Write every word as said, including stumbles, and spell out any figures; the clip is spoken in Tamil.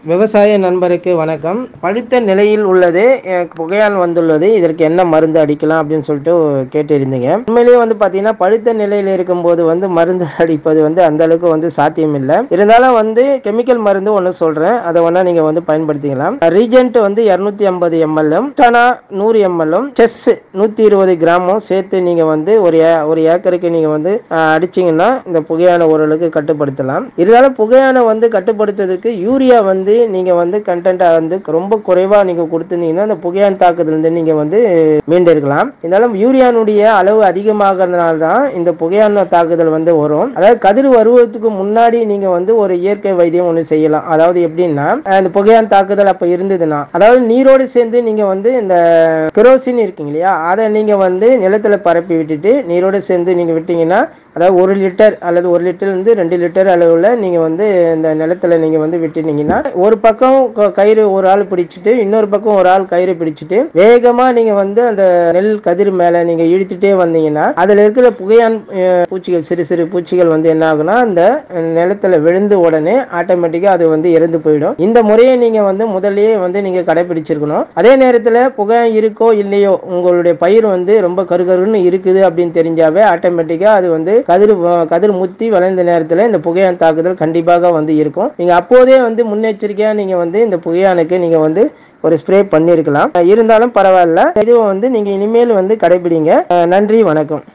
விவசாய நண்பருக்கு வணக்கம். பழுத்த நிலையில் உள்ளது, எனக்கு புகையான் வந்துள்ளது, இதற்கு என்ன மருந்து அடிக்கலாம் அப்படின்னு சொல்லிட்டு கேட்டிருந்தீங்க. உண்மையிலேயே வந்து பார்த்தீங்கன்னா பழுத்த நிலையில் இருக்கும்போது வந்து மருந்து அடிப்பது வந்து அந்த அளவுக்கு வந்து சாத்தியம் இல்லை. இருந்தாலும் வந்து கெமிக்கல் மருந்து ஒன்று சொல்றேன், அதை வேணா நீங்க வந்து பயன்படுத்திக்கலாம். ரீஜென்ட் வந்து இருநூத்தி ஐம்பது எம்எல்லும் டனா நூறு எம்எல்லும் செஸ் நூத்தி இருபது கிராமும் சேர்த்து நீங்க வந்து ஒரு ஏ- ஒரு ஏக்கருக்கு நீங்க வந்து அஹ், அடிச்சீங்கன்னா இந்த புகையான ஓரளவுக்கு கட்டுப்படுத்தலாம். இருந்தாலும் புகையான வந்து கட்டுப்படுத்துறதுக்கு யூரியா வந்து நீங்க வந்து கண்டென்ட் வந்து ரொம்ப குறைவா நீங்க கொடுத்திருந்தீங்கன்னா அந்த புகையான் தாக்குதல் இருந்து நீங்க வந்து மீண்டிருக்கலாம். இருந்தாலும் யூரியானுடைய அளவு அதிகமாகிறதுனால தான் இந்த புகையான தாக்குதல் வந்து வரும். அதாவது கதிர் வருவதற்கு முன்னாடி நீங்க வந்து ஒரு இயற்கை வைத்தியம் ஒன்று செய்யலாம். அதாவது எப்படின்னா அஹ் இந்த புகையான் தாக்குதல் அப்ப இருந்ததுன்னா, அதாவது நீரோடு சேர்ந்து நீங்க வந்து இந்த கெரோசின் இருக்குங்க இல்லையா, அதை நீங்க வந்து நிலத்துல பரப்பி விட்டுட்டு நீரோடு சேர்ந்து நீங்க விட்டீங்கன்னா, அதாவது ஒரு லிட்டர் அல்லது ஒரு லிட்டர் இருந்து ரெண்டு லிட்டர் அளவுல நீங்க வந்து இந்த நிலத்துல நீங்க வந்து விட்டுனீங்கன்னா, ஒரு பக்கம் க- கயிறு ஒரு ஆள் பிடிச்சிட்டு இன்னொரு பக்கம் ஒரு ஆள் கயிறு பிடிச்சிட்டு வேகமா நீங்க வந்து அந்த நெல் கதிர் மேல நீங்க இழுத்துட்டே வந்தீங்கன்னா அதுல இருக்கிற புகையான் அஹ், பூச்சிகள், சிறு சிறு பூச்சிகள் வந்து என்ன ஆகுனா அந்த நிலத்துல விழுந்து உடனே ஆட்டோமேட்டிக்கா அது வந்து இறந்து போயிடும். இந்த முறையை நீங்க வந்து முதல்லயே வந்து நீங்க கடைபிடிச்சிருக்கணும். அதே நேரத்துல புகை இருக்கோ இல்லையோ உங்களுடைய பயிர் வந்து ரொம்ப கருகருன்னு இருக்குது அப்படின்னு தெரிஞ்சாவே ஆட்டோமேட்டிக்கா அது வந்து கதிர் வ- கதிர் முத்தி வளர்ந்த நேரத்துல இந்த புகையான் தாக்குதல் கண்டிப்பாக வந்து இருக்கும். நீங்க அப்போதே வந்து முன்னெச்சரிக்கையா நீங்க வந்து இந்த புகையானுக்கு நீங்க வந்து ஒரு ஸ்ப்ரே பண்ணிருக்கலாம். இருந்தாலும் பரவாயில்ல, இதுவும் வந்து நீங்க இனிமேல் வந்து கடைபிடிங்க. அஹ் நன்றி, வணக்கம்.